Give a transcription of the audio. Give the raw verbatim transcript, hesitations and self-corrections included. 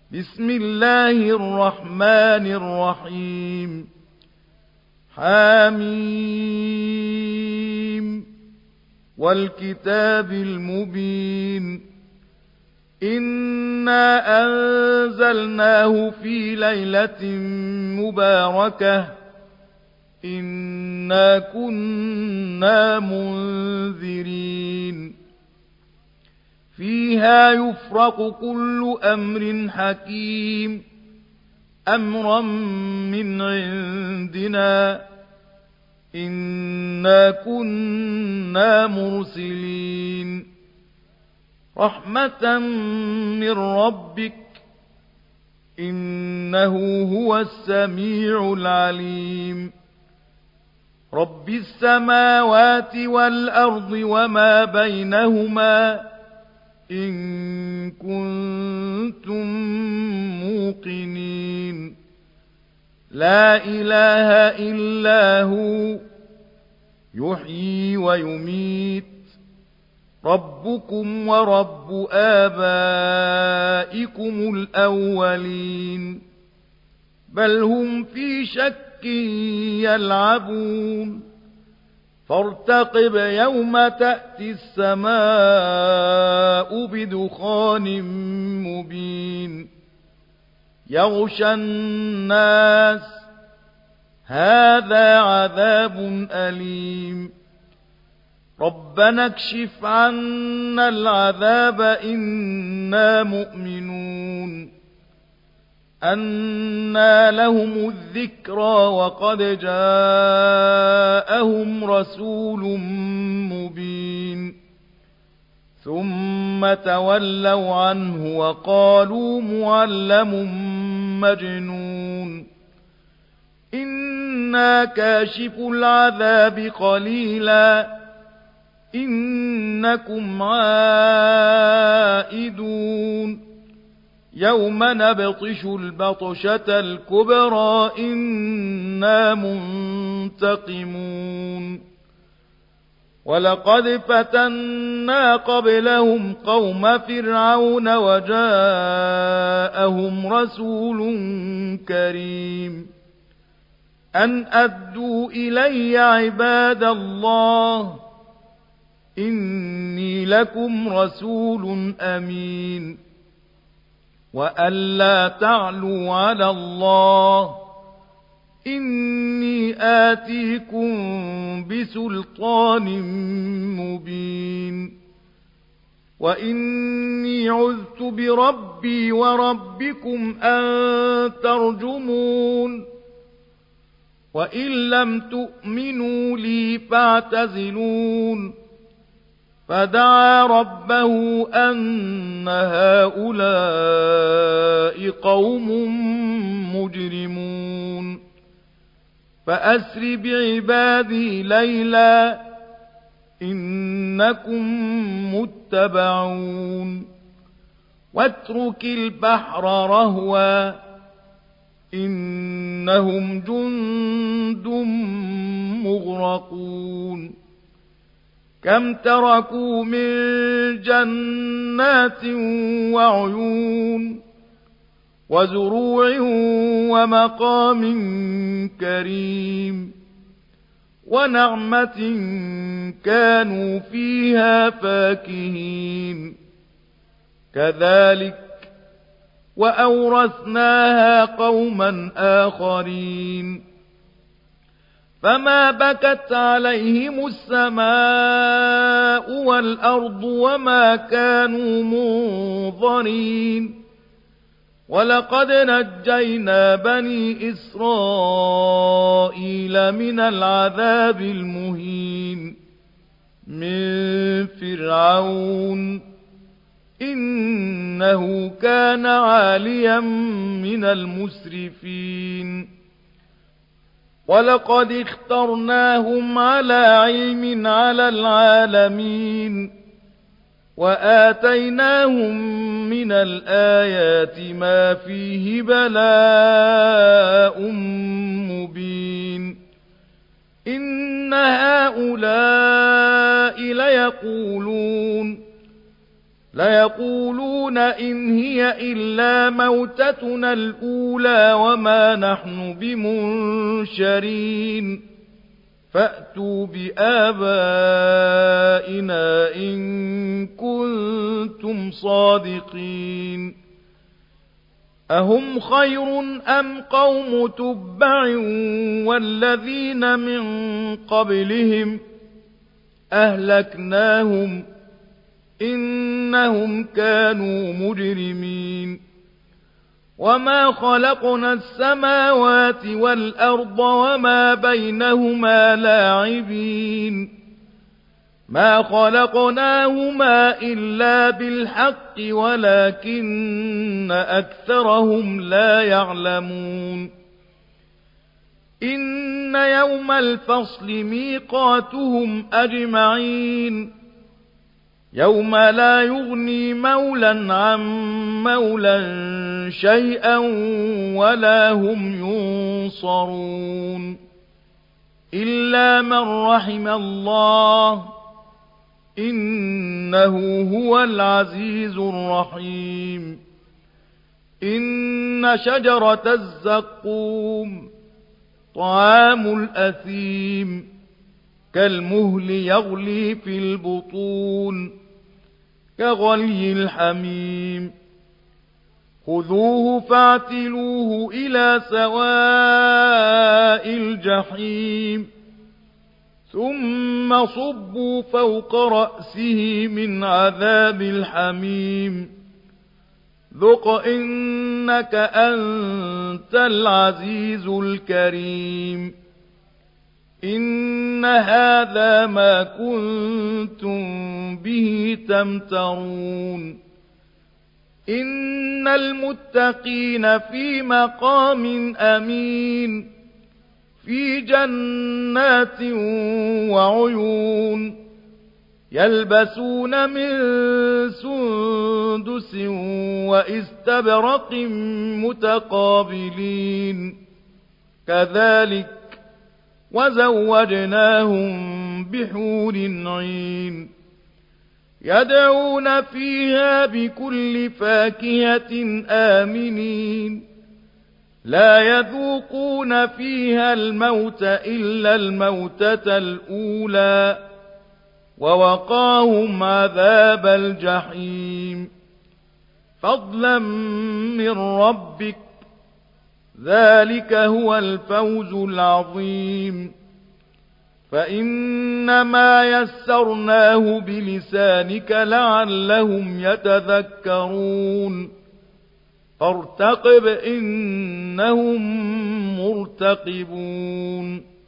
بسم الله الرحمن الرحيم حميم والكتاب المبين إنا أنزلناه في ليلة مباركة إنا كنا منذرين فيها يفرق كل أمر حكيم أمرا من عندنا إنا كنا مرسلين رحمة من ربك إنه هو السميع العليم رب السماوات والأرض وما بينهما إن كنتم موقنين لا إله إلا هو يحيي ويميت ربكم ورب آبائكم الأولين بل هم في شك يلعبون فارتقب يوم تأتي السماء بدخان مبين يغشى الناس هذا عذاب أليم ربنا اكشف عنا العذاب إنا مؤمنون أنى لهم الذكرى وقد جاءهم رسول مبين ثم تولوا عنه وقالوا معلم مجنون إنا كاشف العذاب قليلا إنكم عائدون يوم نبطش البطشة الكبرى إنا منتقمون ولقد فتنا قبلهم قوم فرعون وجاءهم رسول كريم أن أدوا إلي عباد الله إني لكم رسول أمين وألا تعلوا على الله إني آتيكم بسلطان مبين وإني عذت بربي وربكم أن ترجمون وإن لم تؤمنوا لي فاعتزلون فدعا ربه أن هؤلاء قوم مجرمون فأسر بعبادي ليلا إنكم متبعون واترك البحر رهوا إنهم جند مغرقون كم تركوا من جنات وعيون وزروع ومقام كريم ونعمة كانوا فيها فاكهين كذلك وأورثناها قوما آخرين فما بكت عليهم السماء والأرض وما كانوا منظرين ولقد نجينا بني إسرائيل من العذاب المهين من فرعون إنه كان عاليا من المسرفين ولقد اخترناهم على علم على العالمين وآتيناهم من الآيات ما فيه بلاء مبين إن هؤلاء ليقولون ليقولون إن هي إلا موتتنا الأولى وما نحن بمنشرين فأتوا بآبائنا إن كنتم صادقين أهم خير أم قوم تبع والذين من قبلهم أهلكناهم إنهم كانوا مجرمين وما خلقنا السماوات والأرض وما بينهما لاعبين ما خلقناهما إلا بالحق ولكن أكثرهم لا يعلمون إن يوم الفصل ميقاتهم أجمعين يوم لا يغني مولا عن مولا شيئا ولا هم ينصرون إلا من رحم الله إنه هو العزيز الرحيم إن شجرة الزقوم طعام الأثيم كالمهل يغلي في البطون كغلي الحميم خذوه فاعتلوه إلى سواء الجحيم ثم صبوا فوق رأسه من عذاب الحميم ذق إنك أنت العزيز الكريم إن هذا ما كنتم به تمترون إن المتقين في مقام أمين في جنات وعيون يلبسون من سندس واستبرق متقابلين كذلك وزوجناهم بحور عين يدعون فيها بكل فاكهة آمنين لا يذوقون فيها الموت إلا الموتة الأولى ووقاهم عذاب الجحيم فضلا من ربك ذلك هو الفوز العظيم فإنما يسرناه بلسانك لعلهم يتذكرون فارتقب إنهم مرتقبون